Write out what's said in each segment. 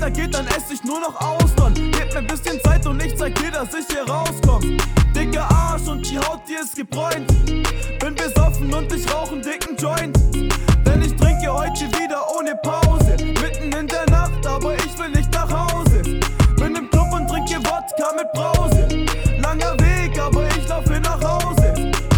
weitergeht, dann esse ich nur noch Austern. Gebt mir ein bisschen Zeit und ich zeig dir, dass ich hier rauskomm. Dicker Arsch und die Haut, die ist gebräunt. Bin besoffen und ich rauch einen dicken Joint. Denn ich trinke heute wieder ohne Pause. Mitten in der Nacht, aber ich will nicht nach Hause. Bin im Club und trinke Wodka mit Brause. Langer Weg, aber ich laufe nach Hause.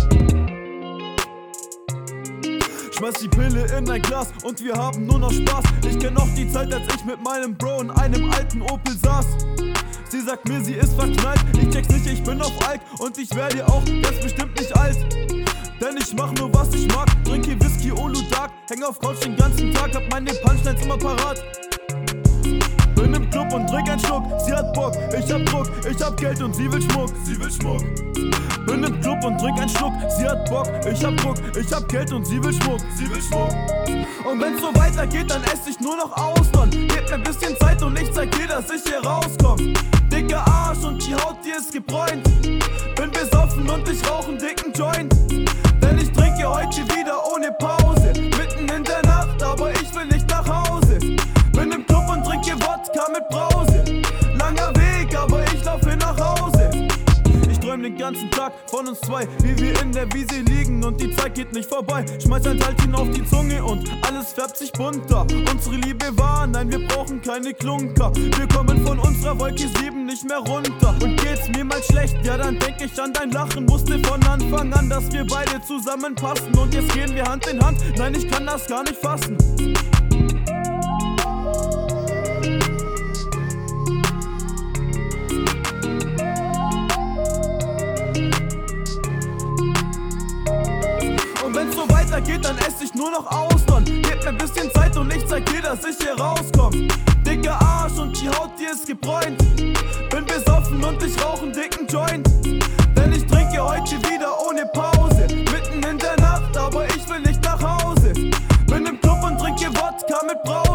Schmeiß die Pille in ein Glas und wir haben nur noch Spaß. Ich kenn noch die Zeit, als ich mit meinem Bro in einem alten Opel saß. Sie sagt mir, sie ist verknallt. Ich check's nicht, ich bin auf Alk und ich werde auch ganz bestimmt nicht alt. Denn ich mach nur was ich mag, trinke Whisky, Oludag. Häng auf Couch den ganzen Tag, hab meine Punchlines immer parat. Bin im Club und trink einen Schluck, sie hat Bock, ich hab Druck, ich hab Geld und sie will Schmuck, sie will Schmuck. Bin im Club und trink einen Schluck, sie hat Bock, ich hab Druck, ich hab Geld und sie will Schmuck, sie will Schmuck. Und wenn's so weitergeht, dann esse ich nur noch Austern. Gebt mir ein bisschen Zeit und ich zeig dir, dass ich hier rauskomm. Dicker Arsch und die Haut, die ist gebräunt. Bin besoffen und ich rauch einen dicken Joint. Denn ich trinke heute wieder ohne Pause. Mitten in der Nacht, aber ich will nicht nach Hause. Bin im Club und trinke Wodka mit Brause. Langer Weg, aber ich laufe nach Hause. Ich träum den ganzen Tag von uns zwei, wie wir in der Wiese liegen und die Zeit geht nicht vorbei. Schmeiß ein Saltin auf die Zunge und alles färbt sich bunter. Unsere Liebe war, nein, wir brauchen keine Klunker. Wir kommen von unserer Wolke 7 nicht mehr runter. Und geht's mir mal schlecht, ja dann denk ich an dein Lachen. Wusste von Anfang an, dass wir beide zusammenpassen. Und jetzt gehen wir Hand in Hand, nein, ich kann das gar nicht fassen. Wenn's so weitergeht, dann esse ich nur noch Austern. Gebt mir ein bisschen Zeit und ich zeig dir, dass ich hier rauskomm. Dicker Arsch und die Haut, die ist gebräunt. Bin besoffen und ich rauch einen dicken Joint. Denn ich trinke heute wieder ohne Pause. Mitten in der Nacht, aber ich will nicht nach Hause. Bin im Club und trinke Wodka mit Brause.